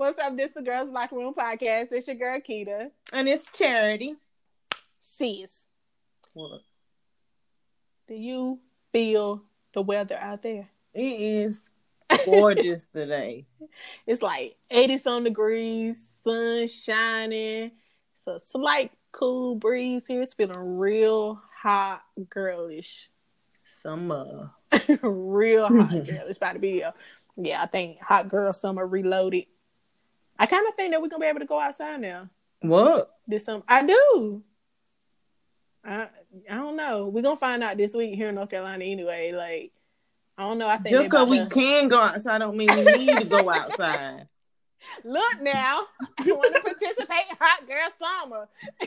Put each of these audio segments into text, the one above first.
What's up? This is the Girls Locker Room Podcast. It's your girl, Keita. And it's Charity. Sis, What? do you feel the weather out there? It is gorgeous today. It's like 80-some degrees, sun shining. So slight cool breeze here. It's feeling real hot, girlish. Summer. Real hot, girlish. About to be I think Hot Girl Summer Reloaded. I kind of think that we're going to be able to go outside now. What? I do. I don't know. We're going to find out this week here in North Carolina anyway. Like, I don't know. I think just because we can go outside don't mean we need to go outside. Look now. I want to participate in Hot Girl Summer.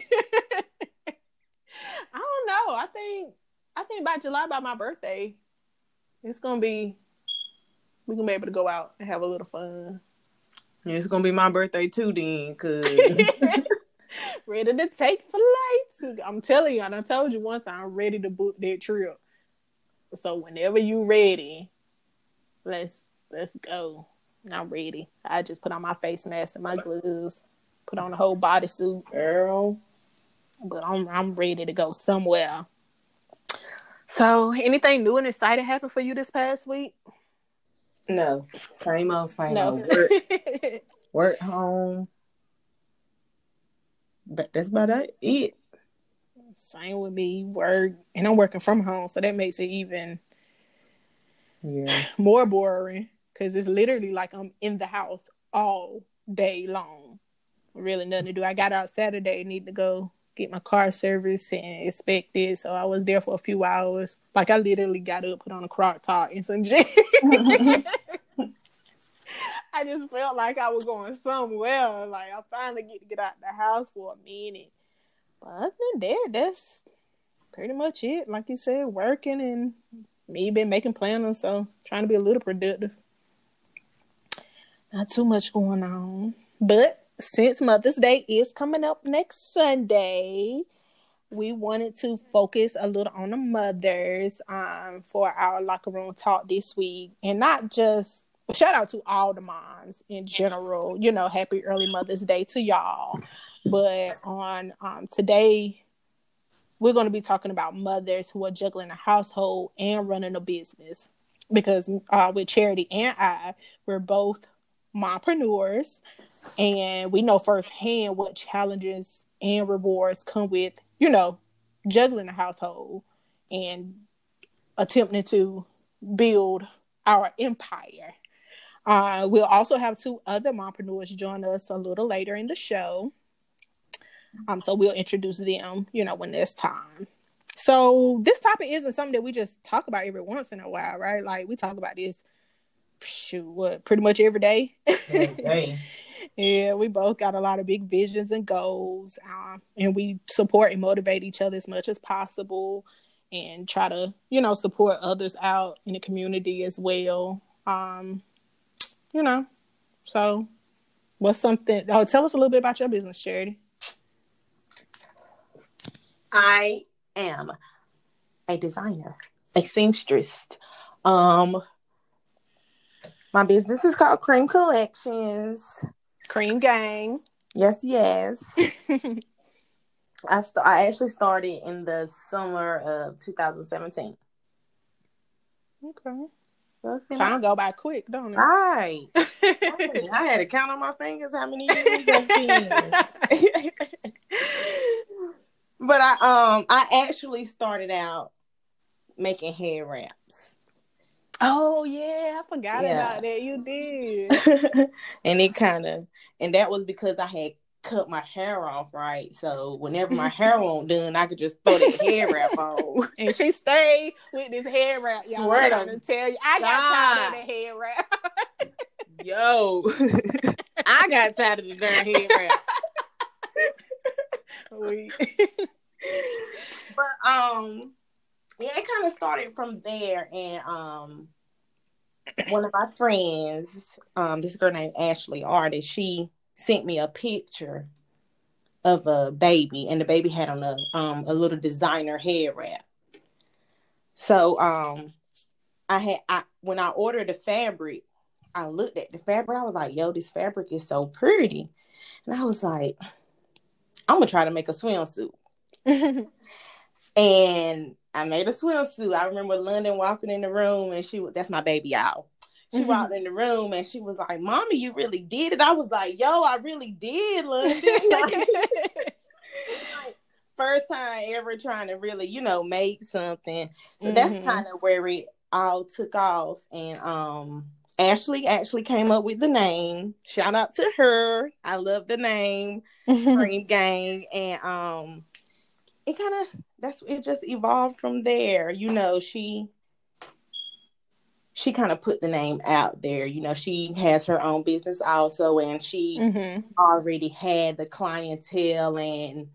I don't know. I think by July, by my birthday, it's going to be, we're going to be able to go out and have a little fun. It's going to be my birthday too then, because... Ready to take flights. I'm telling you, I done told you once, I'm ready to book that trip. So whenever you ready, let's go. I'm ready. I just put on my face mask and my gloves, put on the whole bodysuit, girl. But I'm ready to go somewhere. So anything new and exciting happened for you this past week? No. Same old. Work home. But that's about it. Same with me. Work. And I'm working from home, so that makes it even more boring. Because it's literally like I'm in the house all day long. Really nothing to do. I got out Saturday, need to go get my car serviced and inspected. So I was there for a few hours. Like I literally got up, put on a crop top and some jeans. I just felt like I was going somewhere. Like I finally get out the house for a minute. But other than that, that's pretty much it. Like you said, working and me been making plans, so trying to be a little productive. Not too much going on. But since Mother's Day is coming up next Sunday, we wanted to focus a little on the mothers for our locker room talk this week. And not just shout out to all the moms in general, happy early Mother's Day to y'all. But on today, we're going to be talking about mothers who are juggling a household and running a business. Because with Charity and I, we're both mompreneurs, and we know firsthand what challenges and rewards come with, juggling a household and attempting to build our empire. We'll also have two other mompreneurs join us a little later in the show. So we'll introduce them, when it's time. So this topic isn't something that we just talk about every once in a while, right? Like we talk about this, pretty much every day. Okay. Yeah, we both got a lot of big visions and goals, and we support and motivate each other as much as possible, and try to, support others out in the community as well. So what's something? Oh, tell us a little bit about your business, Charity. I am a designer, a seamstress. My business is called Cream Collections. Cream Gang. Yes. I actually started in the summer of 2017. Okay. Time go by quick, don't it? Right. I had to count on my fingers how many years that's been. But I actually started out making hair wraps. Oh yeah, I forgot about that. You did. and that was because I had cut my hair off, right? So whenever my hair wasn't done, I could just throw that hair wrap on. And she stayed with this hair wrap, y'all. I'm trying to tell you, I got tired of the hair wrap. Yo, I got tired of the darn hair wrap. But it kind of started from there, and one of my friends, this girl named Ashley Artist, she sent me a picture of a baby, and the baby had on a little designer hair wrap. So when I ordered the fabric, I looked at the fabric. I was like, yo, this fabric is so pretty. And I was like, I'm going to try to make a swimsuit. And I made a swimsuit. I remember London walking in the room, and that's my baby, y'all. She walked in the room and she was like, Mommy, you really did it. I was like, yo, I really did, London. Like, first time ever trying to really, make something. So that's kind of where it all took off. And Ashley actually came up with the name. Shout out to her. I love the name, Cream Gang. And it just evolved from there. She kind of put the name out there. She has her own business also, and she already had the clientele and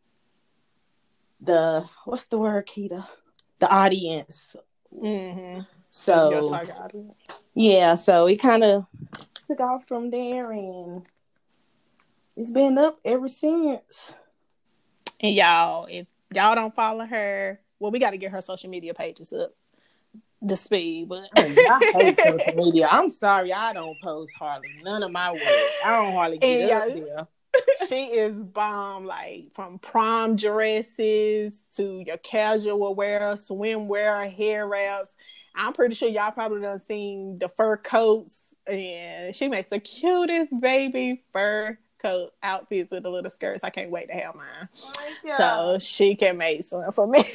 what's the word, Keita? The audience. So, yeah, so it kind of took off from there, and it's been up ever since. And y'all, if y'all don't follow her, well, we got to get her social media pages up the speed, but I hate social media. I'm sorry, I don't post hardly none of my work. I don't hardly get up there. She is bomb, like from prom dresses to your casual wear, swimwear, hair wraps. I'm pretty sure y'all probably done seen the fur coats, and she makes the cutest baby fur coat outfits with the little skirts. I can't wait to have mine. So she can make some for me.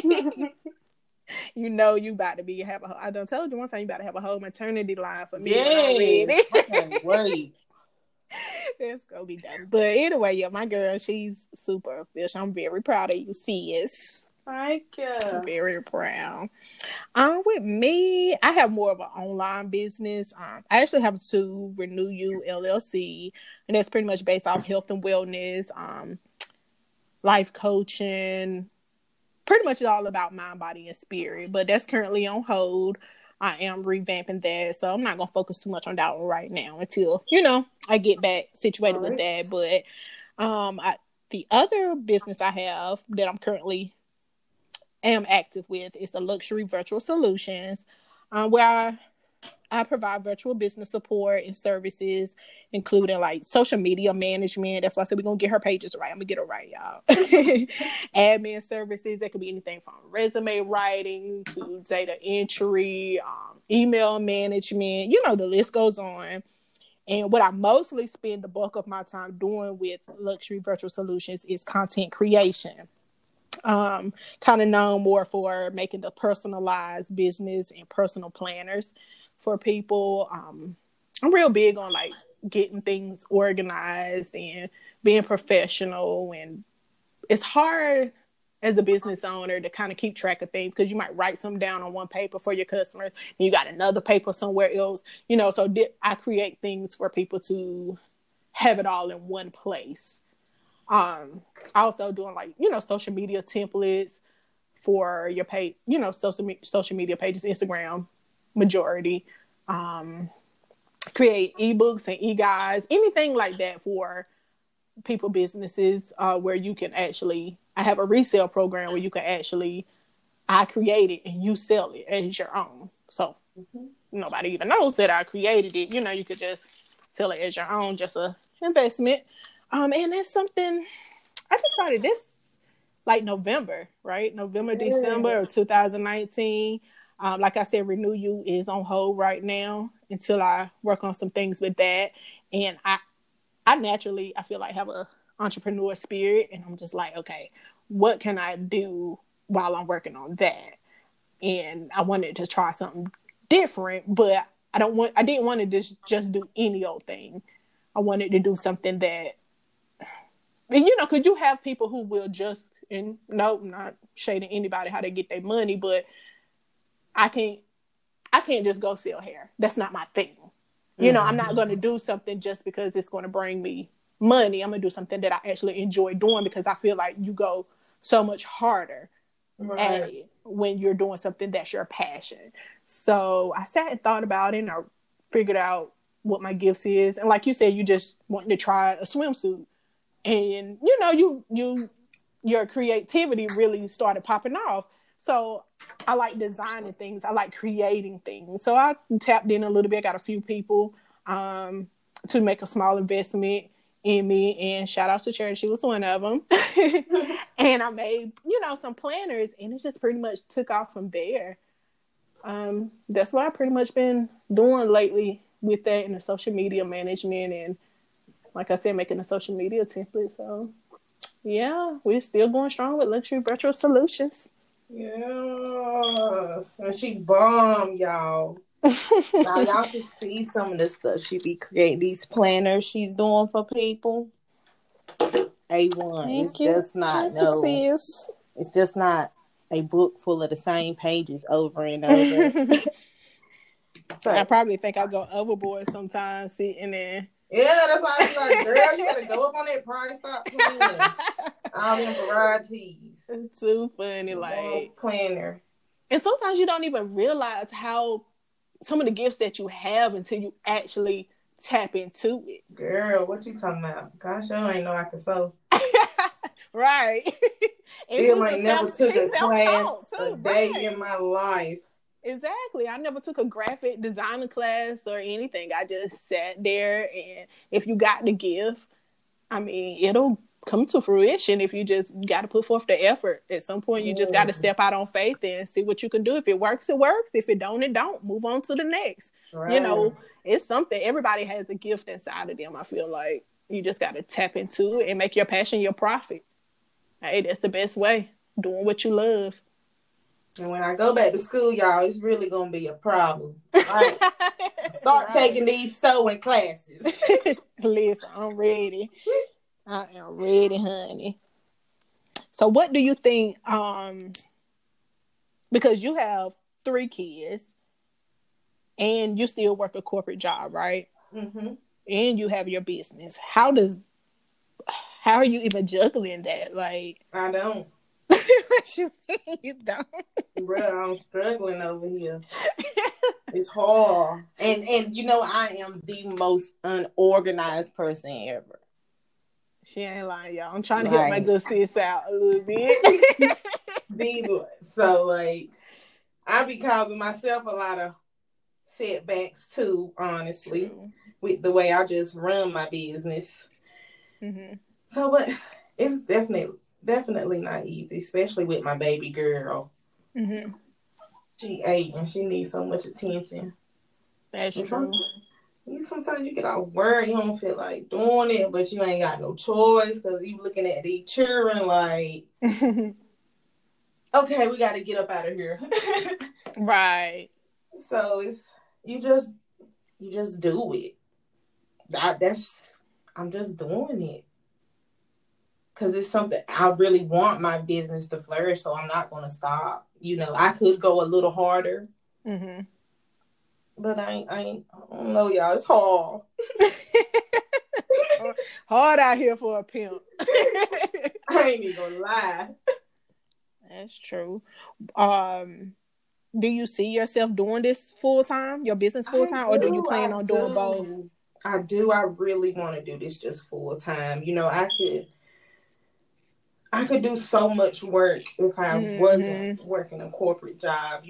You about to I done told you one time you about to have a whole maternity line for me. Yes, I can't wait. It's gonna be done. But anyway, yeah, my girl, she's super official. I'm very proud of you, sis. Thank you. I'm very proud. With me, I have more of an online business. I actually have two, Renew You LLC, and that's pretty much based off health and wellness, life coaching. Pretty much it's all about mind, body, and spirit, but that's currently on hold. I am revamping that, so I'm not going to focus too much on that one right now until, I get back situated with that. But the other business I have that I'm currently am active with is the Luxury Virtual Solutions, where I provide virtual business support and services, including like social media management. That's why I said we're going to get her pages right. I'm going to get her right, y'all. Admin services. That could be anything from resume writing to data entry, email management. The list goes on. And what I mostly spend the bulk of my time doing with Luxury Virtual Solutions is content creation. Kind of known more for making the personalized business and personal planners for people. I'm real big on like getting things organized and being professional, and it's hard as a business owner to kind of keep track of things because you might write something down on one paper for your customers and you got another paper somewhere else, so I create things for people to have it all in one place. Also doing like, social media templates for your page, social media pages, Instagram majority, create ebooks and e-guides, anything like that for people, businesses, where you can actually, I have a resale program where you can actually, I create it and you sell it as your own. So nobody even knows that I created it. You could just sell it as your own, just a investment. And that's something I just started this like November, right? December of 2019. Like I said, Renew You is on hold right now until I work on some things with that. And I naturally, I feel like have a entrepreneur spirit, and I'm just like, okay, what can I do while I'm working on that? And I wanted to try something different, but I didn't want to just do any old thing. I wanted to do something that, because you have people who will just, and no, not shading anybody how they get their money, but I can't just go sell hair. That's not my thing. I'm not going to do something just because it's going to bring me money. I'm going to do something that I actually enjoy doing, because I feel like you go so much harder at it when you're doing something that's your passion. So I sat and thought about it, and I figured out what my gifts is. And like you said, you just wanting to try a swimsuit, and your creativity really started popping off. So I like designing things. I like creating things. So I tapped in a little bit, got a few people to make a small investment in me, and shout out to Cherry. She was one of them. And I made, some planners, and it just pretty much took off from there. That's what I've pretty much been doing lately with that, and the social media management, and like I said, making a social media template. So yeah, we're still going strong with Luxury Virtual Solutions. Yes, and she bomb, y'all. Now y'all can see some of the stuff she be creating. These planners she's doing for people. A1. It's just not It's just not a book full of the same pages over and over. I probably think I go overboard sometimes sitting there. Yeah, that's why I was like, girl, you gotta go up on that price. Stop playing. All them varieties. It's too funny, like planner. And sometimes you don't even realize how some of the gifts that you have until you actually tap into it. Girl, what you talking about? Gosh, I ain't know I could sew. Right. And it might never took a class a day in my life. Exactly. I never took a graphic designer class or anything. I just sat there, and if you got the gift, I mean, it'll come to fruition if you just got to put forth the effort. At some point, you just got to step out on faith and see what you can do. If it works, it works. If it don't, it don't. Move on to the next. Right. It's something. Everybody has a gift inside of them. I feel like you just got to tap into it and make your passion your profit. Hey, that's the best way. Doing what you love. And when I go back to school, y'all, it's really going to be a problem. Right? Start taking these sewing classes. Listen, I'm ready. I am ready, honey. So what do you think, because you have 3 kids and you still work a corporate job, right? Mm-hmm. And you have your business. How are you even juggling that? Like, I don't. You don't? Bro, I'm struggling over here. It's hard. And I am the most unorganized person ever. She ain't lying, y'all. I'm trying to help my good sis out a little bit. So, like, I be causing myself a lot of setbacks, too, honestly, with the way I just run my business. Mm-hmm. So, but it's definitely not easy, especially with my baby girl. Mm-hmm. She 8 and she needs so much attention. That's true. Sometimes you get all worried, you don't feel like doing it, but you ain't got no choice because you looking at these children like, okay, we got to get up out of here. Right. So you just do it. I'm just doing it because it's something I really want my business to flourish. So I'm not going to stop. I could go a little harder. Mm-hmm. But I don't know, y'all. It's hard. Hard out here for a pimp. I ain't even gonna lie. That's true. Do you see yourself doing this full time, your business full time, or do you plan on doing both? I do. I really want to do this just full time. I could do so much work if I wasn't working a corporate job.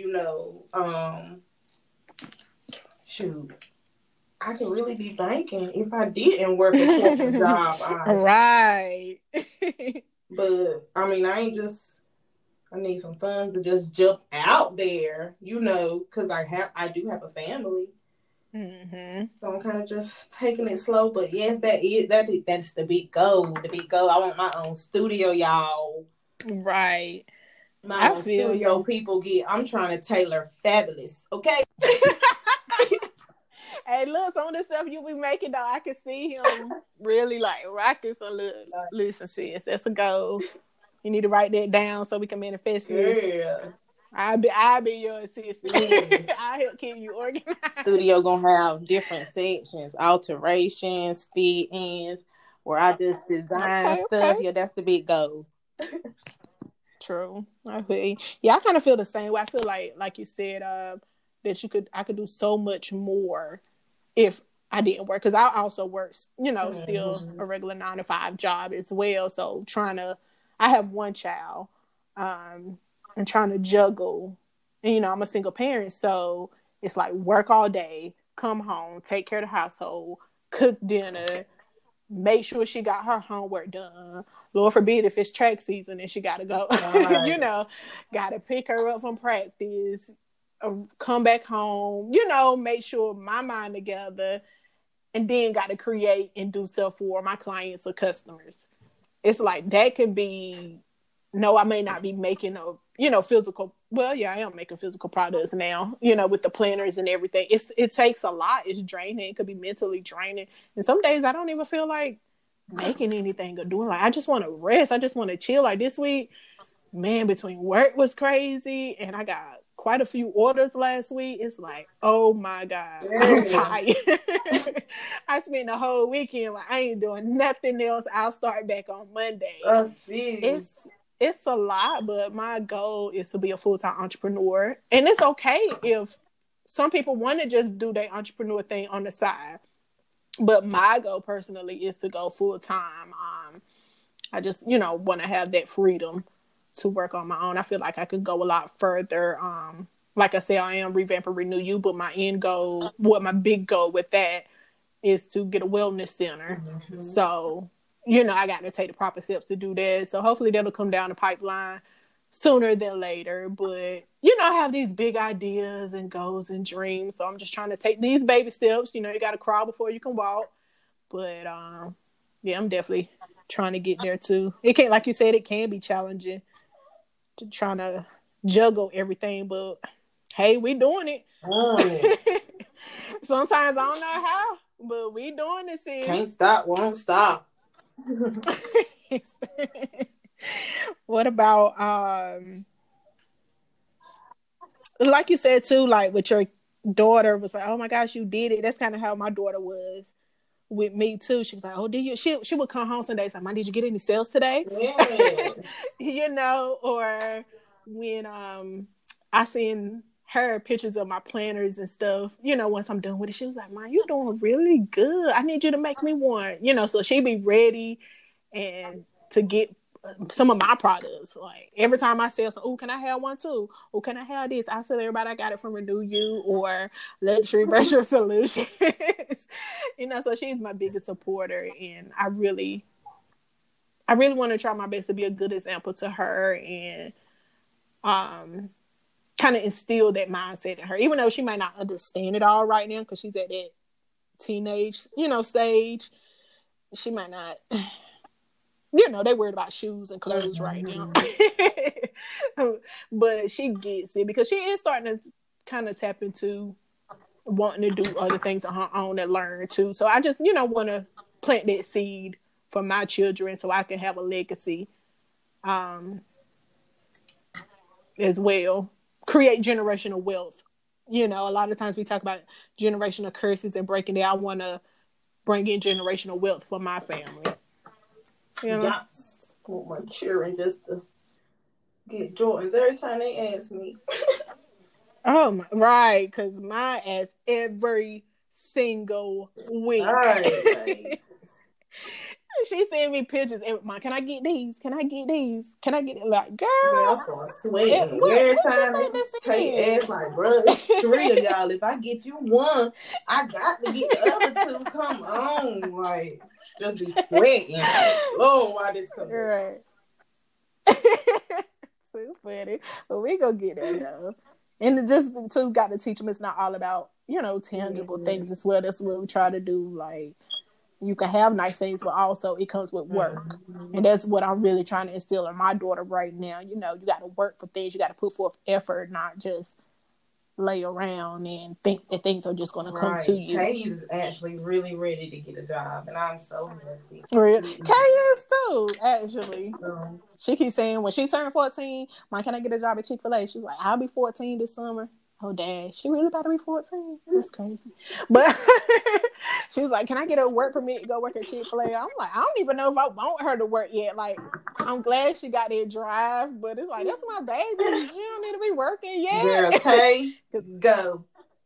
Shoot, I could really be banking if I didn't work a corporate job. Right. But I need some funds to just jump out there, because I do have a family. Mm-hmm. So I'm kind of just taking it slow. But yes, that's the big goal. The big goal. I want my own studio, y'all. Right. My own studio. People I'm trying to tailor fabulous. Okay. Hey, look, some of the stuff you be making, though, I can see him really like rocking some little. Listen, sis, that's a goal. You need to write that down so we can manifest this. Yeah. I'll be your assistant. I'll help keep you organized. Studio gonna have different sections, alterations, fit-ins, where I just design stuff. Okay. Yeah, that's the big goal. True. I feel you. Yeah, I kind of feel the same way. I feel like you said, that I could do so much more if I didn't work, because I also work, still a regular 9-to-5 job as well. So I have one child, and trying to juggle. And, I'm a single parent, so it's like work all day, come home, take care of the household, cook dinner, make sure she got her homework done. Lord forbid if it's track season and she got to go, Right. got to pick her up from practice, come back home, make sure my mind together, and then got to create and do stuff for my clients or customers. It's like that can be, no, I may not be making physical. Well, yeah, I am making physical products now, with the planners and everything. It takes a lot. It's draining. It could be mentally draining. And some days I don't even feel like making anything or doing, like, I just want to rest. I just want to chill. Like this week, man, between work was crazy and I got quite a few orders last week. It's like, oh my God, I'm tired. I spent the whole weekend like I ain't doing nothing else. I'll start back on Monday. It's a lot, but my goal is to be a full-time entrepreneur. And it's okay if some people want to just do their entrepreneur thing on the side. But my goal personally is to go full-time. I just, want to have that freedom to work on my own. I feel like I could go a lot further. Like I said, I am revamping Renew You, but my end goal, my big goal with that is to get a wellness center. Mm-hmm. So, I got to take the proper steps to do that. So hopefully that'll come down the pipeline sooner than later. But, I have these big ideas and goals and dreams. So I'm just trying to take these baby steps. You got to crawl before you can walk. But, yeah, I'm definitely trying to get there too. It can't, like you said, it can be challenging to trying to juggle everything. But, hey, we doing it. Sometimes I don't know how, but we doing this. Can't stop, won't stop. What about like you said too, like with your daughter was like, oh my gosh, you did it. That's kind of how my daughter was with me too. She was like, oh, did you? She would come home some days like, Mom, did you get any sales today? Yeah. Or when I seen her pictures of my planners and stuff, once I'm done with it, she was like, Mom, you're doing really good. I need you to make me one, so she'd be ready and to get some of my products. Like every time I say, oh, can I have one too? Oh, can I have this? I tell everybody I got it from Renew You or Luxury Virtual Solutions. So she's my biggest supporter, and I really want to try my best to be a good example to her and kind of instill that mindset in her, even though she might not understand it all right now because she's at that teenage, stage. She might not. They worried about shoes and clothes right now. But she gets it because she is starting to kind of tap into wanting to do other things on her own and learn too. So I just, want to plant that seed for my children so I can have a legacy as well. Create generational wealth. A lot of times we talk about generational curses and breaking it. I want to bring in generational wealth for my family. Yes. I want my children just to get Jordans every time they ask me. Oh, right. Because mine asks every single week. Right. She send me pictures. Can I get these? Can I get these? Can I get it? Like, girl. Yeah, I start sweating. Every time they ask, like, bro, it's 3 of y'all. If I get you one, I got to get the other 2. Come on. Like, just be sweating. Oh, why this coming? Right. So funny. But we gonna get that though. And just too got to teach them it's not all about, tangible things as well. That's what we try to do. Like, you can have nice things, but also it comes with work. Mm-hmm. And that's what I'm really trying to instill in my daughter right now. You got to work for things. You got to put forth effort, not just lay around and think that things are just going to come to you. Kay is actually really ready to get a job, and I'm so happy. Really? Kay is too, actually. She keeps saying when she turned 14, Mom, can I get a job at Chick-fil-A? She's like, I'll be 14 this summer. Oh, Dad, she really about to be 14? That's crazy. But she was like, can I get a work permit to go work at Chick-fil-A? I'm like, I don't even know if I want her to work yet. Like, I'm glad she got that drive, but it's like, that's my baby. She don't need to be working yet. Girl, Tay, go.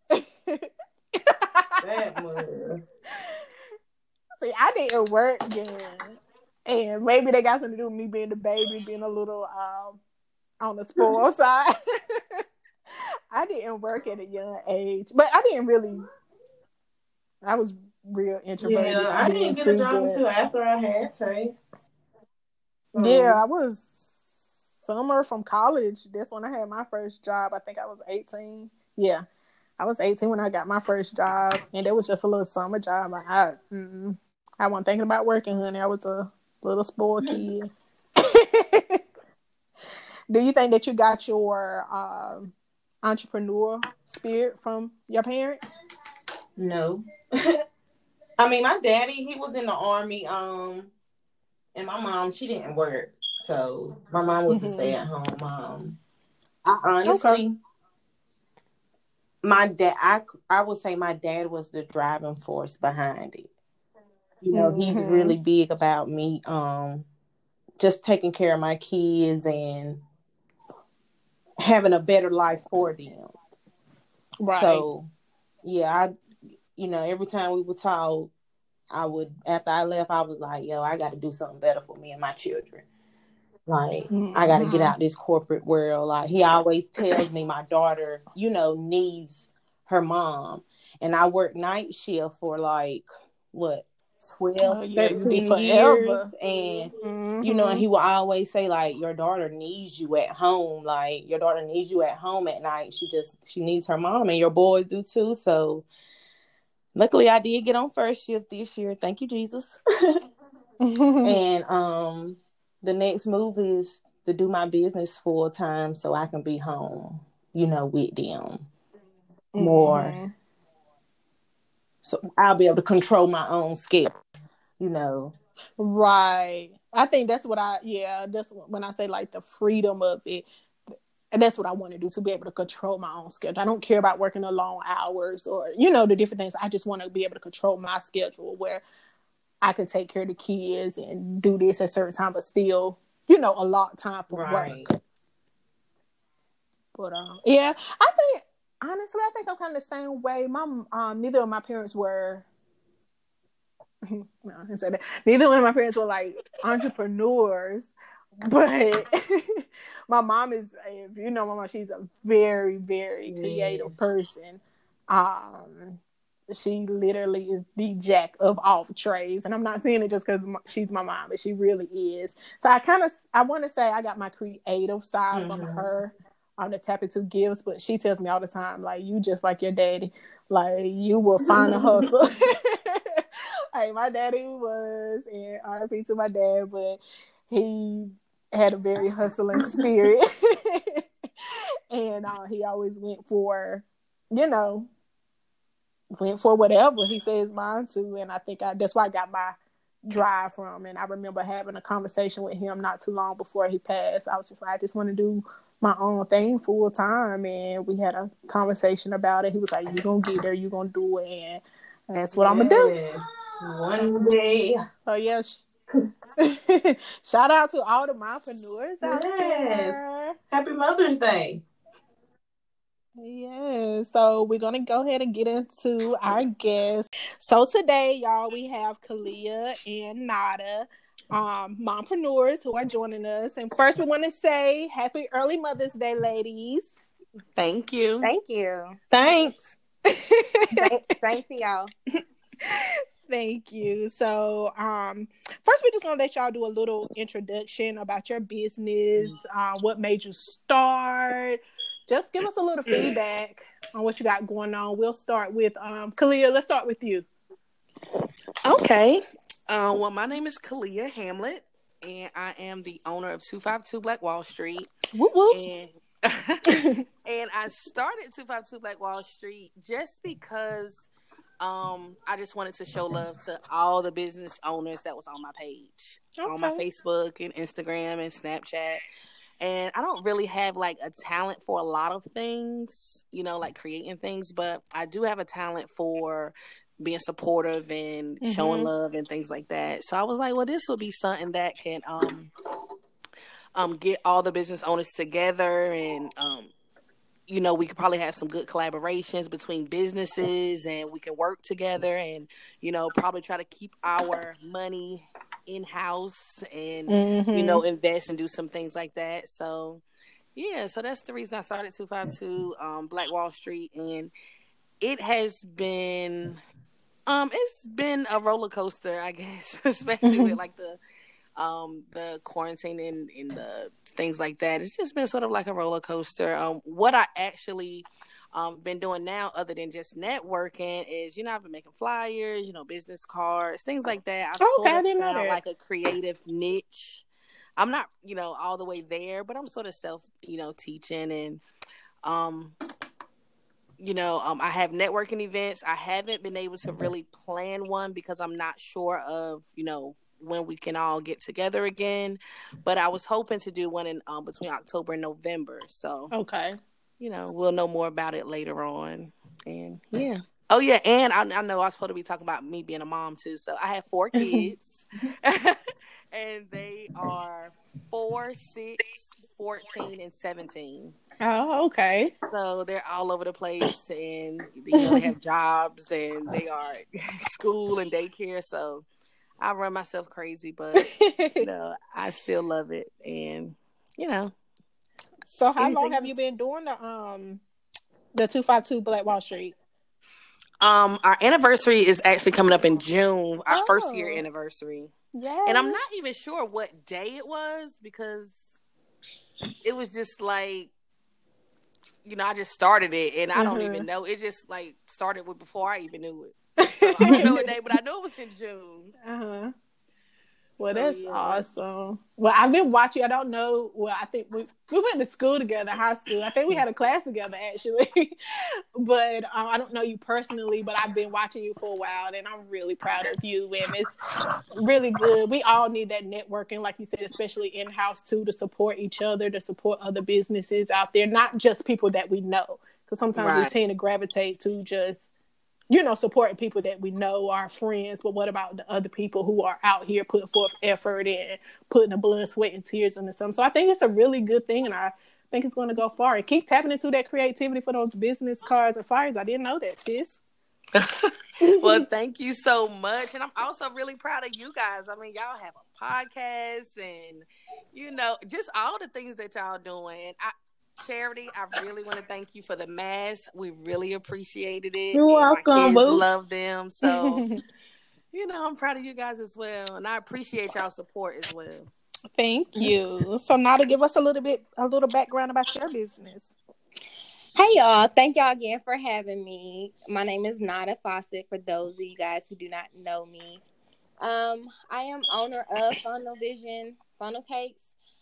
That mother. See, I didn't work then. And maybe they got something to do with me being the baby, being a little on the spoil side. I didn't work at a young age, but I was real introverted Yeah, I didn't then get a too, job but until after I had Tay. yeah, I was summer from college. That's when I had my first job. I think I was 18. Yeah, I was 18 when I got my first job, and it was just a little summer job. I wasn't thinking about working, honey. I was a little spoiled kid. Do you think that you got your entrepreneur spirit from your parents? No. I mean, my daddy, he was in the army, and my mom, she didn't work. So my mom was a Mm-hmm. stay-at-home mom. I Okay. honestly, my dad, I would say my dad was the driving force behind it. You know, he's Mm-hmm. really big about me, just taking care of my kids and having a better life for them. Right. So, yeah, every time we would talk, after I left, I was like, yo, I got to do something better for me and my children. Like, I got to get Mm-hmm. out this corporate world. Like, he always tells me my daughter, needs her mom. And I worked night shift for like, what, 12, Oh yeah, you did 13 years. forever. And, and Mm-hmm. he will always say, like, your daughter needs you at home. Like, your daughter needs you at home at night. She needs her mom, and your boys do too. So, luckily, I did get on first shift this year. Thank you, Jesus. And the next move is to do my business full time so I can be home, with them more. Mm-hmm. So I'll be able to control my own schedule. Right. I think that's what that's when I say like the freedom of it. And that's what I want to do, to be able to control my own schedule. I don't care about working the long hours or, the different things. I just want to be able to control my schedule where I can take care of the kids and do this at a certain time, but still, a lot of time for Right. work. But yeah, I think I'm kind of the same way. Neither of my parents were. No, I didn't say that. Neither one of my parents were like entrepreneurs, but my mom is. If you know my mom, she's a very, very Yes. creative person. She literally is the jack of all trades, and I'm not saying it just because she's my mom, but she really is. So I want to say I got my creative side from her on the tap into gifts, but she tells me all the time, like, you just like your daddy, like you will find a hustle. Like my daddy was, and RP to my dad, but he had a very hustling spirit, and he always you know went for whatever he says mine to, and I think that's where I got my drive from. And I remember having a conversation with him not too long before he passed. I was just like, I just want to do my own thing full time, and we had a conversation about it. He was like, "You gonna get there? You gonna do it?" And that's what I'm gonna do. One day. So yeah, shout out to all the mompreneurs out Yes. there. Happy Mother's Day. Yeah, so we're gonna go ahead and get into our guests. So today, y'all, we have Kalia and Nada, mompreneurs who are joining us. And first, we want to say Happy Early Mother's Day, ladies. Thank you. Thank you. Thanks. Same to y'all. Thank you. So, first, we're just gonna let y'all do a little introduction about your business. What made you start? Just give us a little feedback on what you got going on. We'll start with Kalia. Let's start with you. Okay. Well, my name is Kalia Hamlet, and I am the owner of 252 Black Wall Street. Whoop whoop. And and I started 252 Black Wall Street just because I just wanted to show love to all the business owners that was on my page, on my Facebook and Instagram and Snapchat. And I don't really have like a talent for a lot of things, like creating things, but I do have a talent for being supportive and showing love and things like that. So I was like, well, this will be something that can get all the business owners together, and we could probably have some good collaborations between businesses, and we can work together and, probably try to keep our money in-house and, invest and do some things like that. So Yeah, so that's the reason I started 252 Black Wall Street, and it has been it's been a roller coaster, I guess, especially with like the quarantine and the things like that. It's just been sort of like a roller coaster. What I actually been doing now, other than just networking, is I've been making flyers, business cards, things like that. I've sort I of didn't know found that. like a creative niche. I'm not, all the way there, but I'm sort of self, teaching, and I have networking events. I haven't been able to really plan one because I'm not sure of, when we can all get together again. But I was hoping to do one in between October and November. So, okay. We'll know more about it later on. And yeah. Oh, yeah. And I know I was supposed to be talking about me being a mom, too. So I have 4 kids. And they are 4, 6, 14, and 17. Oh, okay. So they're all over the place, and they have jobs, and they are at school and daycare. So I run myself crazy, but I still love it. And So how long have you been doing the 252 Black Wall Street? Our anniversary is actually coming up in June. Our first year anniversary. Yeah. And I'm not even sure what day it was, because it was just like, I just started it, and I don't even know. It just like started with before I even knew it. So I don't know what day, but I know it was in June. Well, that's awesome. Well, I've been watching. I don't know. Well, I think we went to school together, high school. I think we had a class together, actually. But I don't know you personally, but I've been watching you for a while, and I'm really proud of you. And it's really good. We all need that networking, like you said, especially in-house, too, to support each other, to support other businesses out there, not just people that we know. Because sometimes we tend to gravitate to just supporting people that we know are friends, but what about the other people who are out here putting forth effort and putting the blood, sweat, and tears into something? So I think it's a really good thing, and I think it's going to go far. And keep tapping into that creativity for those business cards and flyers. I didn't know that, sis. Well, thank you so much. And I'm also really proud of you guys. I mean, y'all have a podcast and, just all the things that y'all doing. Charity, I really want to thank you for the masks. We really appreciated it. You're welcome. My kids love them. So, I'm proud of you guys as well. And I appreciate y'all's support as well. Thank you. So now to give us a little background about your business. Hey, y'all. Thank y'all again for having me. My name is Nada Fawcett, for those of you guys who do not know me. I am owner of Funnel Vision Funnel Cakes.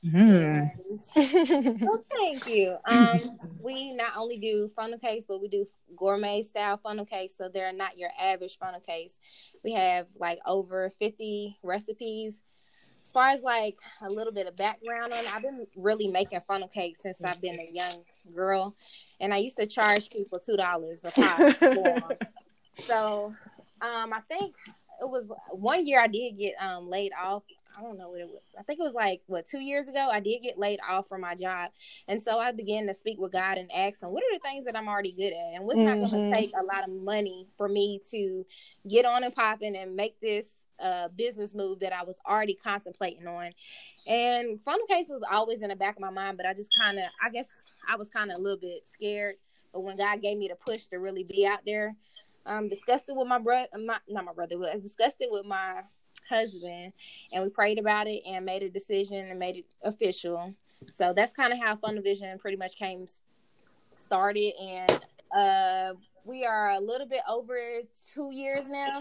Well, thank you. We not only do funnel cakes, but we do gourmet style funnel cakes. So they're not your average funnel cakes. We have like over 50 recipes. As far as like a little bit of background on it, I've been really making funnel cakes since I've been a young girl, and I used to charge people $2 a pop for them. So I think it was 1 year I did get laid off. I don't know what it was. I think it was like, 2 years ago, I did get laid off from my job. And so I began to speak with God and ask him, what are the things that I'm already good at? And what's not going to take a lot of money for me to get on and popping and make this business move that I was already contemplating on? And funnel cakes was always in the back of my mind, but I just I guess I was kind of a little bit scared. But when God gave me the push to really be out there, discussed it with my brother, I discussed it with my husband, and we prayed about it and made a decision and made it official. So that's kind of how Funnel Vision pretty much started, and we are a little bit over 2 years now.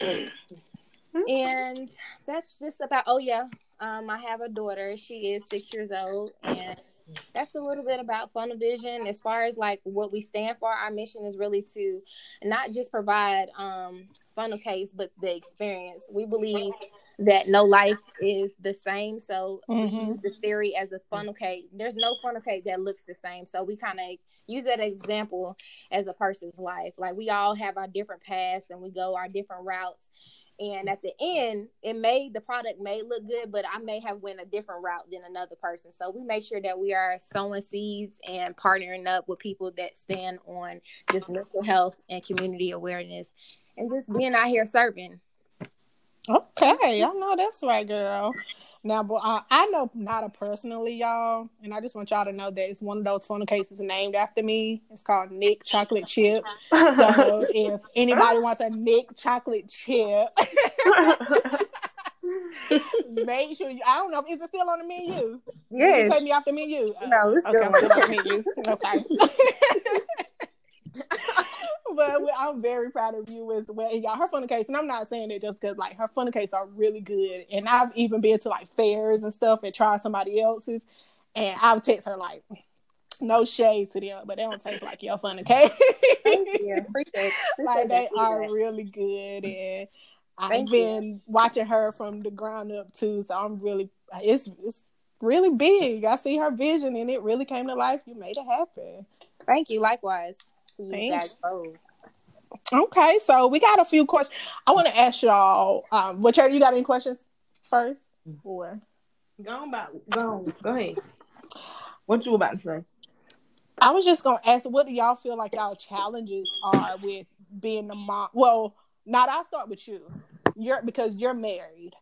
And that's just about I have a daughter. She is 6 years old, and that's a little bit about Funnel Vision. As far as like what we stand for, our mission is really to not just provide funnel cakes, but the experience. We believe that no life is the same, so we use the theory as a funnel cake. There's no funnel cake that looks the same, so we kind of use that example as a person's life. Like, we all have our different paths and we go our different routes, and at the end the product may look good, but I may have went a different route than another person. So we make sure that we are sowing seeds and partnering up with people that stand on just mental health and community awareness, and just being out here serving. Okay, I know that's right, girl. Now, but I know Nada personally, y'all, and I just want y'all to know that it's one of those phone cases named after me. It's called Nick Chocolate Chip. So if anybody wants a Nick Chocolate Chip, make sure I don't know. Is it still on the menu? Yes. Did you take me off the menu? No, it's still okay, I'm still on the menu. Okay. But I'm very proud of you as well. Y'all, her funnel case, and I'm not saying it just because like her funnel case are really good. And I've even been to like fairs and stuff and tried somebody else's, and I'll text her like, no shade to them, but they don't taste like your funnel case. Yeah, appreciate like they are really good, and I've been watching her from the ground up too. So I'm really, it's really big. I see her vision, and it really came to life. You made it happen. Thank you. Likewise. Thanks. You guys both. Okay, so we got a few questions. I want to ask y'all. Charity, you got any questions first? Or Go ahead. What you about to say? I was just gonna ask, what do y'all feel like y'all challenges are with being a mom? Well, I'll start with you. Because you're married.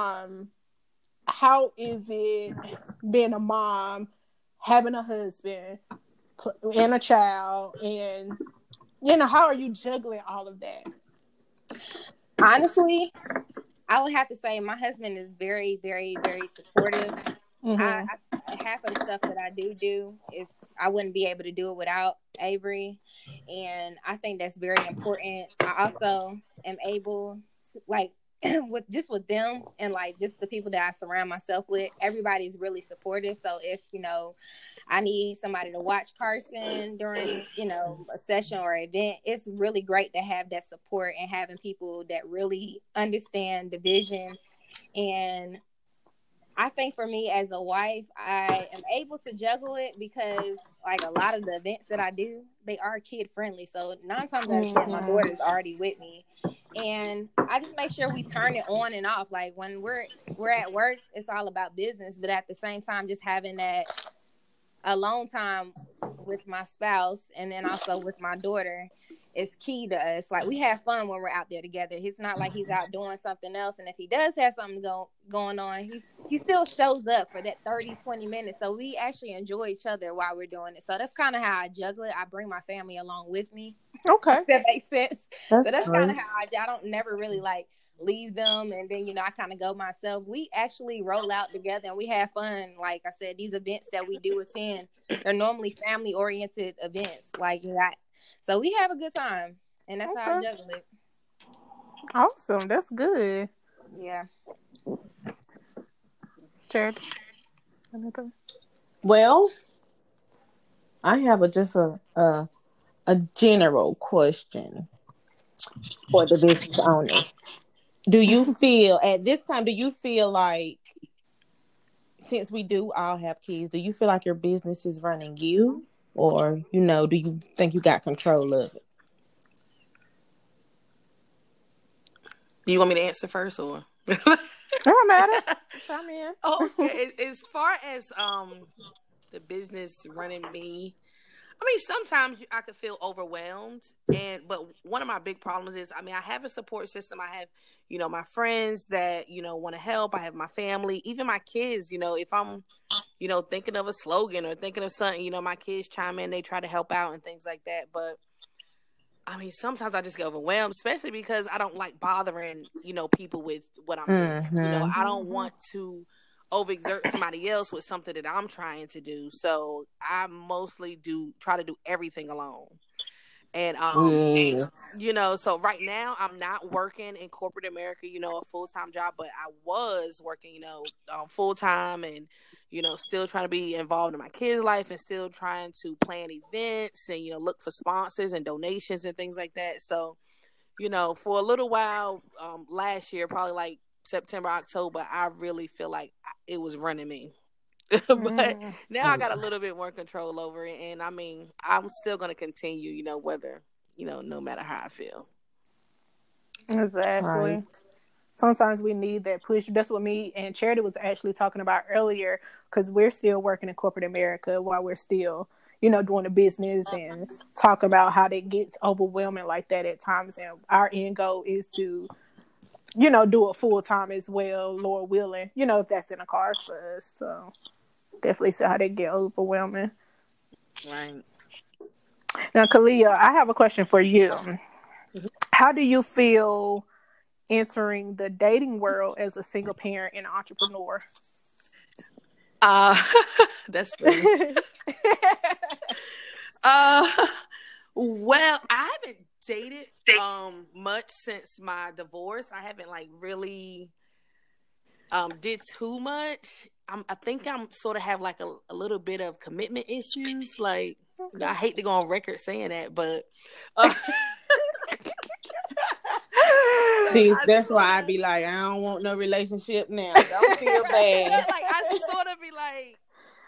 How is it being a mom, having a husband, and a child, and how are you juggling all of that? Honestly, I would have to say my husband is very, very, very supportive. Mm-hmm. Half of the stuff that I do is I wouldn't be able to do it without Avery, and I think that's very important. I also am able to, like, with them and like just the people that I surround myself with, everybody's really supportive. So if I need somebody to watch Carson during a session or event, it's really great to have that support and having people that really understand the vision. And I think for me as a wife, I am able to juggle it because like a lot of the events that I do, they are kid friendly. So 9 times out of 10, my daughter's already with me. And I just make sure we turn it on and off. Like when we're at work, it's all about business. But at the same time, just having that alone time with my spouse and then also with my daughter is key to us. Like we have fun when we're out there together. It's not like he's out doing something else. And if he does have something going on, he still shows up for that 30-20 minutes. So we actually enjoy each other while we're doing it. So that's kind of how I juggle it. I bring my family along with me. Okay. If that makes sense. That's kind of how I don't never really like leave them and then I kind of go myself. We actually roll out together and we have fun. Like I said, these events that we do attend, they're normally family oriented events like that. So we have a good time, and that's how I juggle it. Awesome. That's good. Yeah. Jared? Well, I have just a general question for the business owners. Do you feel, at this time, like, since we do all have kids, do you feel like your business is running you? Or, do you think you got control of it? Do you want me to answer first, or? It don't matter. Chime in. As far as the business running me, I mean, sometimes I could feel overwhelmed, but one of my big problems is, I have a support system. I have, my friends that, want to help. I have my family, even my kids, if I'm, thinking of a slogan or thinking of something, my kids chime in, they try to help out and things like that. But sometimes I just get overwhelmed, especially because I don't like bothering, people with what I'm doing. I don't want to overexert somebody else with something that I'm trying to do. So I mostly try to do everything alone. And, so right now I'm not working in corporate America, a full-time job, but I was working, full-time and, still trying to be involved in my kids' life and still trying to plan events and, look for sponsors and donations and things like that. So, for a little while, last year, probably like September, October, I really feel like it was running me. But now I got a little bit more control over it. And I'm still going to continue, whether, no matter how I feel. Exactly. Right. Sometimes we need that push. That's what me and Charity was actually talking about earlier, because we're still working in corporate America while we're still, doing the business and talk about how that gets overwhelming like that at times. And our end goal is to do it full time as well, Lord willing, if that's in the cards for us. So definitely see how they get overwhelming. Right. Now, Kalia, I have a question for you. How do you feel entering the dating world as a single parent and entrepreneur? That's funny. Well, I haven't dated much since my divorce. I haven't really did too much. I think I'm sort of have like a little bit of commitment issues. Like, I hate to go on record saying that, but see, that's why I be like, I don't want no relationship now. Don't feel bad. Like, I sort of be like,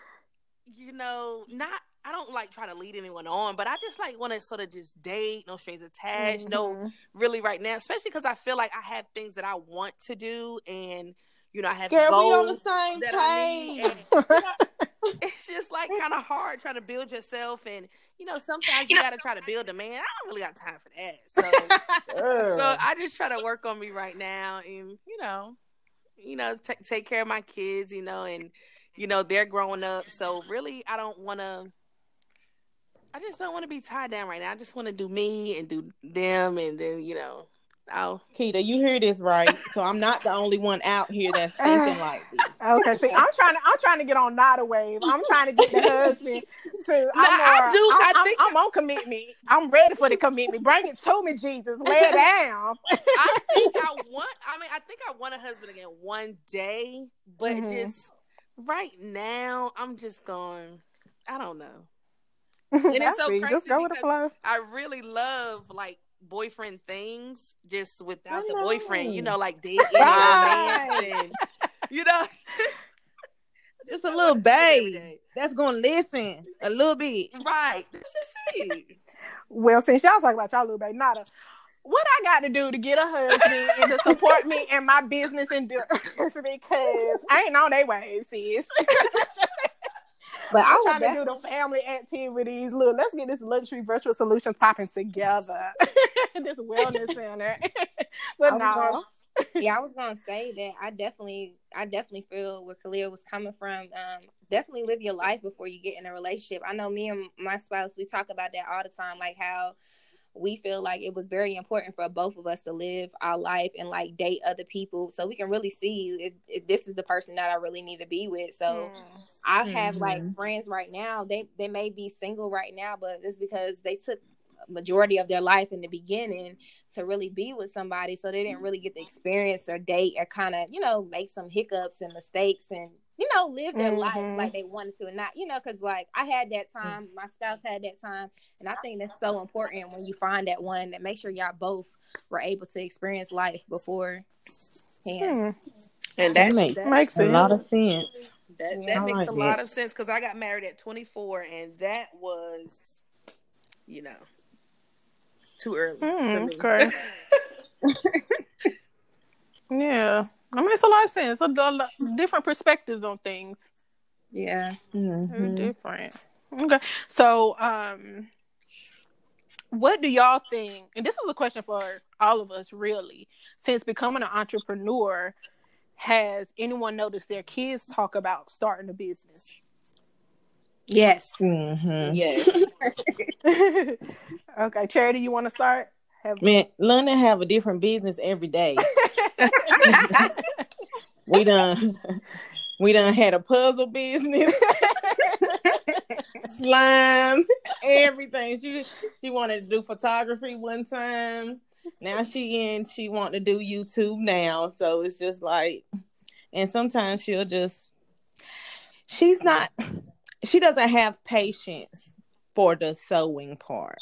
not. I don't try to lead anyone on, but I just want to sort of just date, no strings attached, no really right now, especially because I feel like I have things that I want to do, and I have Girl, goals we on the same that page. It's just kind of hard trying to build yourself, and sometimes you got to try to build a man. I don't really got time for that, so I just try to work on me right now, and take care of my kids, and they're growing up, so really I just don't want to be tied down right now. I just want to do me and do them, and then Keita, you hear this right? So I'm not the only one out here that's thinking like this. Okay, see, I'm trying to get on Nada Wave. I'm trying to get the husband to. I'm on commitment. I'm ready for the commitment. Bring it to me, Jesus. Lay it down. I think I want a husband again one day, but just right now, I'm just going. I don't know. And it's so crazy just go with the flow. I really love boyfriend things, just without the boyfriend, dating romance, and just a little babe that's gonna listen a little bit, right? This is it. Well, since y'all talk about y'all little babe, Nada, what I got to do to get a husband and to support me in my business endeavors, because I ain't on their wave, sis. But I'm trying to do the family activities. Look, let's get this luxury virtual solution popping together. This wellness center. But no. I was gonna say that I definitely feel where Kalia was coming from. Definitely live your life before you get in a relationship. I know me and my spouse, we talk about that all the time, like how we feel like it was very important for both of us to live our life and date other people, so we can really see if this is the person that I really need to be with. So I have friends right now, they may be single right now, but it's because they took a majority of their life in the beginning to really be with somebody, so they didn't really get the experience or date or kind of make some hiccups and mistakes and live their life like they wanted to, and not because I had that time, my spouse had that time, and I think that's so important when you find that one, that make sure y'all both were able to experience life before hand. And that makes a lot of sense. That makes a lot of sense, because I got married at 24, and that was too early for me. Okay. Yeah, I mean, it's a lot of sense. Different perspectives on things. Yeah, they're different. Okay, so what do y'all think? And this is a question for all of us, really. Since becoming an entrepreneur, has anyone noticed their kids talk about starting a business? Yes. Yes. Okay, Charity, you want to start? London have a different business every day. We done had a puzzle business, slime, everything. She wanted to do photography one time. Now she want to do YouTube now. So it's just and sometimes she doesn't have patience for the sewing part.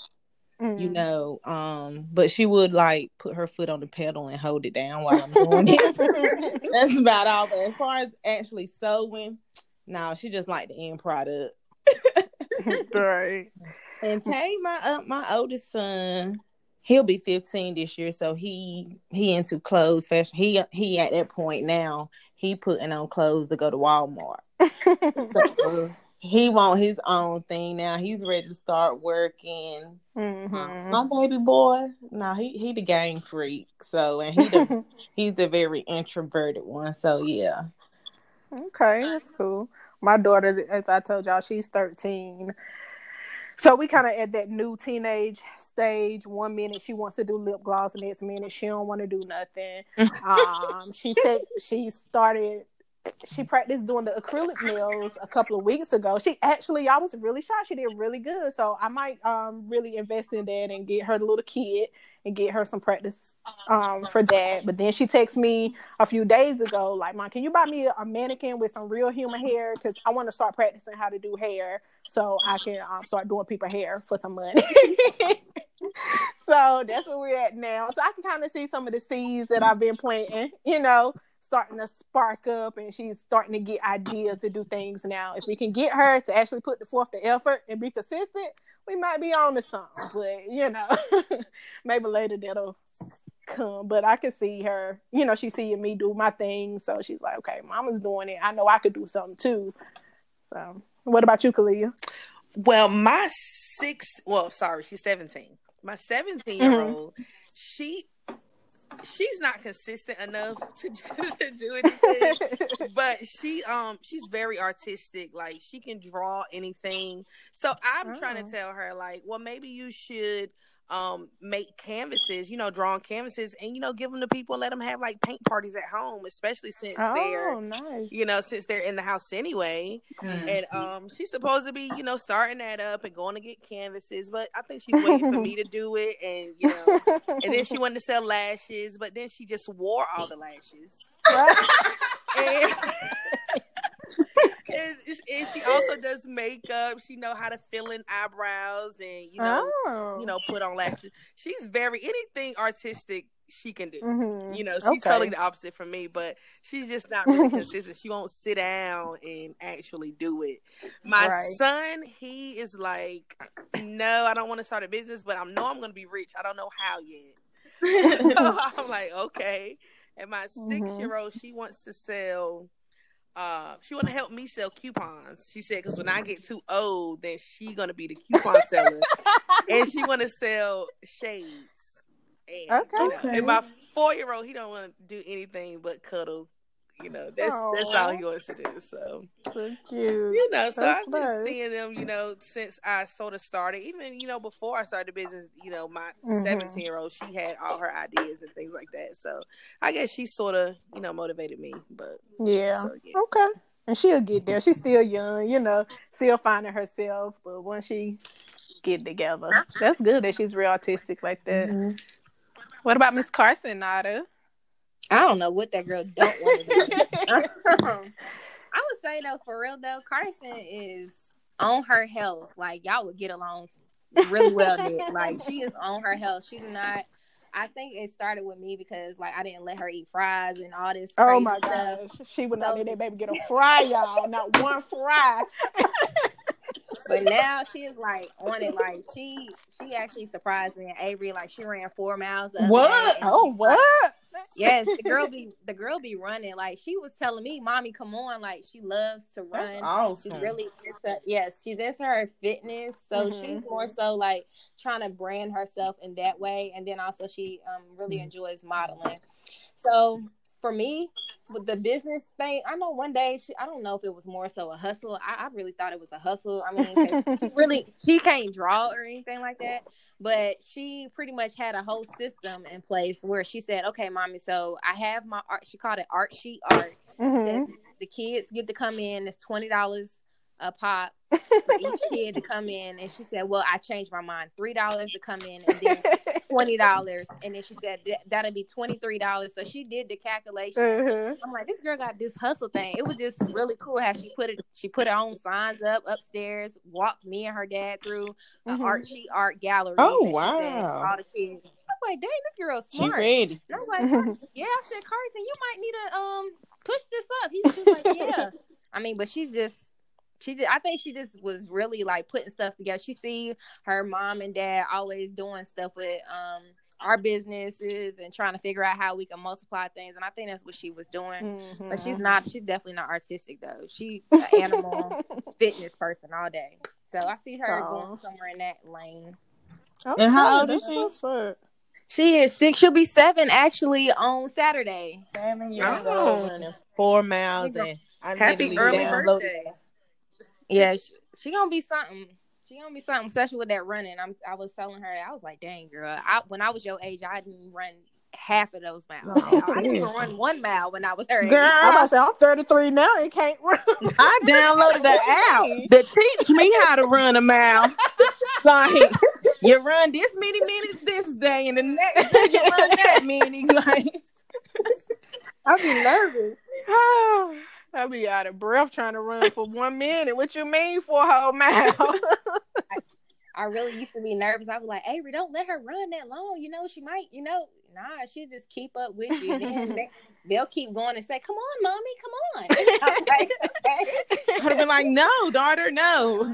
But she would put her foot on the pedal and hold it down while I'm doing it. That's about all. But as far as actually sewing, no, she just like the end product. Right. And Tay, my oldest son, he'll be 15 this year, so he into clothes fashion. He at that point now, he putting on clothes to go to Walmart. So, he want his own thing now. He's ready to start working. My baby boy, no, he the gang freak. So, and he's the very introverted one. So yeah. Okay, that's cool. My daughter, as I told y'all, she's 13. So we kind of at that new teenage stage. 1 minute she wants to do lip gloss, the next minute she don't want to do nothing. She practiced doing the acrylic nails a couple of weeks ago. I was really shocked. She did really good. So I might really invest in that and get her the little kit and get her some practice for that. But then she texted me a few days ago, like, Mom, can you buy me a mannequin with some real human hair? Because I want to start practicing how to do hair so I can start doing people's hair for some money. So that's where we're at now. So I can kind of see some of the seeds that I've been planting, starting to spark up, and she's starting to get ideas to do things now. If we can get her to actually put forth the effort and be consistent, we might be on to something. But, maybe later that'll come. But I can see her, she's seeing me do my thing. So she's like, okay, Mama's doing it. I know I could do something too. So what about you, Kalia? Well, she's 17. My 17-year-old, she's not consistent enough to do anything, but she's very artistic. Like, she can draw anything. So I'm trying to tell her, like, well, maybe you should make canvases, draw on canvases, and give them to people, let them have like paint parties at home, especially since they're nice. Since they're in the house anyway. And she's supposed to be starting that up and going to get canvases, but I think she's waiting for me to do it. And and then she wanted to sell lashes, but then she just wore all the lashes. And she also does makeup. She know how to fill in eyebrows and put on lashes. She's anything artistic she can do. She's totally the opposite from me, but she's just not really consistent. She won't sit down and actually do it. My son, he is like, no, I don't want to start a business, but I know I'm going to be rich. I don't know how yet. So I'm like, okay. And my 6-year-old, she wants to sell. She want to help me sell coupons. She said, because when I get too old, then she gonna be the coupon seller, and she want to sell shades. And, and my 4-year-old, he don't want to do anything but cuddle. That's all he wants to do. So cute. So I've been seeing them, since I sort of started. Even before I started the business, my 17-year-old, she had all her ideas and things like that. So I guess she sort of motivated me. But okay. And she'll get there. She's still young, still finding herself. But once she get together, that's good that she's real artistic like that. What about Miss Carson, Nada? I don't know what that girl don't want to do. I would say though, for real though, Carson is on her health. Like, y'all would get along really well. Like, she is on her health. She do not. I think it started with me because like I didn't let her eat fries and all this. Oh my gosh, she would not let that baby get a fry, y'all. Not one fry. But now she is like on it. Like she actually surprised me. And Avery, like, she ran 4 miles. What? Oh, what? Yes, the girl be running. Like, she was telling me, "Mommy, come on!" Like, she loves to run. That's awesome. She's really she's into her fitness. So she's more so like trying to brand herself in that way. And then also she really enjoys modeling. So for me, with the business thing, I know one day I don't know if it was more so a hustle. I really thought it was a hustle. I mean, she can't draw or anything like that. But she pretty much had a whole system in place where she said, okay, Mommy, so I have my art. She called it art sheet art. The kids get to come in. It's $20 a pop for each kid to come in. And she said, well, I changed my mind. $3 to come in and then $20. And then she said that'll be $23. So she did the calculation. I'm like, this girl got this hustle thing. It was just really cool how she put her own signs up upstairs, walked me and her dad through an art sheet art gallery. Oh, wow. She said, all the kids. I was like, dang, this girl's smart. She ready. And I was like, yeah. I said, Carson, you might need to push this up. He was just like, yeah. I mean, but I think she just was really like putting stuff together. She see her mom and dad always doing stuff with our businesses and trying to figure out how we can multiply things. And I think that's what she was doing. But she's definitely not artistic though. She's an animal fitness person all day. So I see her going somewhere in that lane. Okay, and how old is she? She is 6. She'll be 7 actually on Saturday. 7 years old, running 4 miles. And happy early birthday. Yeah, she gonna be something. She gonna be something special with that running. I was telling her that I was like, dang girl, when I was your age, I didn't run half of those miles. I didn't even run 1 mile when I was her age. Girl, I'm about to say I'm 33 now and can't run. I downloaded the app to teach me how to run a mile. Like, you run this many minutes this day, and the next day you run that many. Like, I'll be nervous. I'll be out of breath trying to run for 1 minute. What you mean for a whole mile? I really used to be nervous. I was like, Avery, don't let her run that long. You know, she might, nah, she'll just keep up with you. And then they'll keep going and say, come on, mommy, come on. And I'm like, okay. I'd be like, no, daughter, no.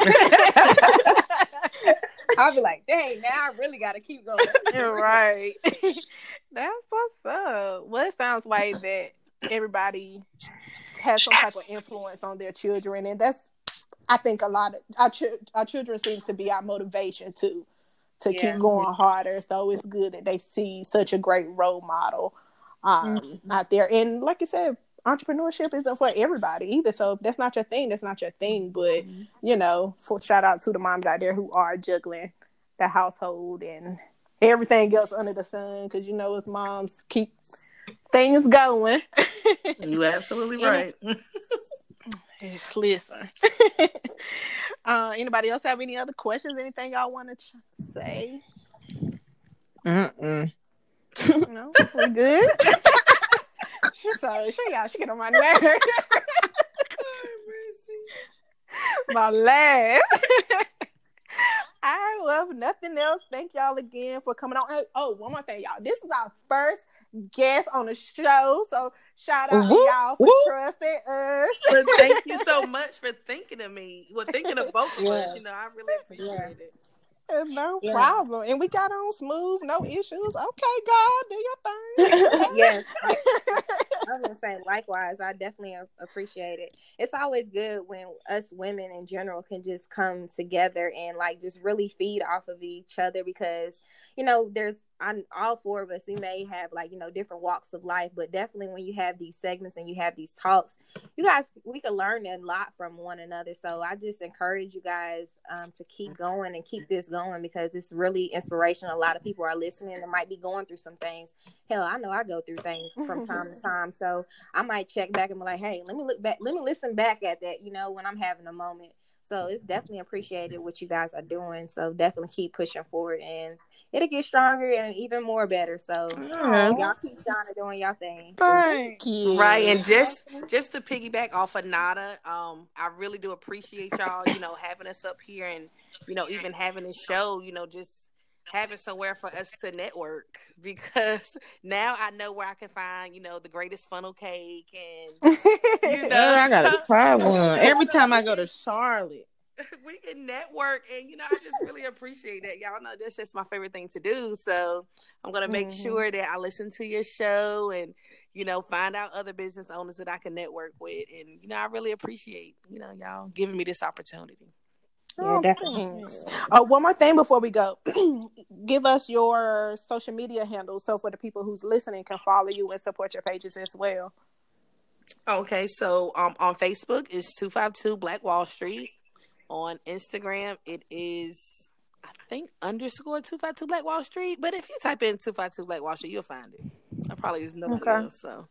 I'll be like, dang, now I really got to keep going. You're right. That's what's up. Well, it sounds like that everybody has some type of influence on their children, and that's, I think, a lot of our children seems to be our motivation to keep going harder. So it's good that they see such a great role model out there. And like you said, entrepreneurship isn't for everybody either. So if that's not your thing, that's not your thing. But shout out to the moms out there who are juggling the household and everything else under the sun, because as moms keep things going. You absolutely right. Listen. Anybody else have any other questions? Anything y'all want to say? No, we good. She get on my nerves. My laugh. I love nothing else. Thank y'all again for coming on. Oh, one more thing, y'all. This is our first guest on the show, so shout out to y'all for trusting us. Well, thank you so much for thinking of me. Well, thinking of both of us. I really appreciate it. No problem. And we got on smooth, no issues. Okay, God, do your thing. Yes. I was going to say, likewise, I definitely appreciate it. It's always good when us women in general can just come together and just really feed off of each other, because, there's all 4 of us, we may have different walks of life, but definitely when you have these segments and you have these talks, we can learn a lot from one another. So I just encourage you guys to keep going and keep this going, because it's really inspirational. A lot of people are listening and might be going through some things. Hell, I know I go through things from time to time. So I might check back and be like, hey, let me listen back at that, when I'm having a moment. So it's definitely appreciated what you guys are doing. So definitely keep pushing forward, and it'll get stronger and even more better. So y'all keep doing y'all thing. Thank you. Right, and just to piggyback off of Nada, I really do appreciate y'all, having us up here, and even having this show, just having somewhere for us to network, because now I know where I can find, the greatest funnel cake, and I gotta try one every time I go to Charlotte. We can network, and I just really appreciate that. Y'all know that's just my favorite thing to do. So I'm gonna make sure that I listen to your show and find out other business owners that I can network with, and I really appreciate y'all giving me this opportunity. Yeah, definitely. One more thing before we go. Give us your social media handles so for the people who's listening can follow you and support your pages as well. Okay, so on Facebook it's 252 Black Wall Street. On Instagram it is, I think, _252 Black Wall Street. But if you type in 252 Black Wall Street, you'll find it. I probably is nobody else. So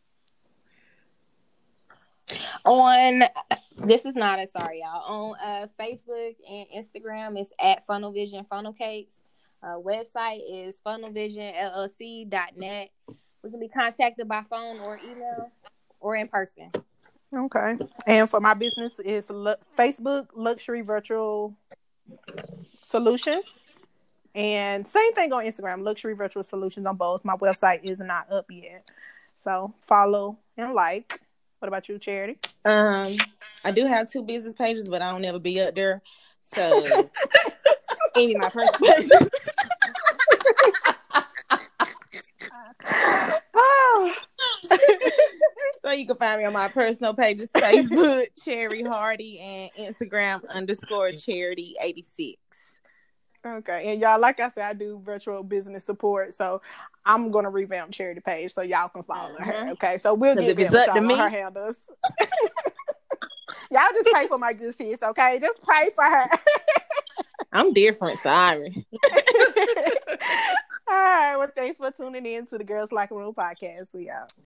this is not a sorry y'all on Facebook and Instagram it's at Funnel Vision Funnel Cakes. Website is funnelvisionllc.net. We can be contacted by phone or email or in person. Okay. And for my business is Facebook Luxury Virtual Solutions, and same thing on Instagram, Luxury Virtual Solutions on both. My website is not up yet, so follow and like. What about you, Charity? I do have 2 business pages, but I don't ever be up there. So any of my personal pages. Oh. So you can find me on my personal pages, Facebook, Cherry Hardy, and Instagram _Charity86. Okay, and y'all, like I said, I do virtual business support, so I'm gonna revamp Charity page so y'all can follow her. Okay, so we'll get if it's up to me, her handles. Y'all just pray for my good sis, okay? Just pray for her. I'm different, sorry. All right, well, thanks for tuning in to the Girls Locker Room podcast. We out.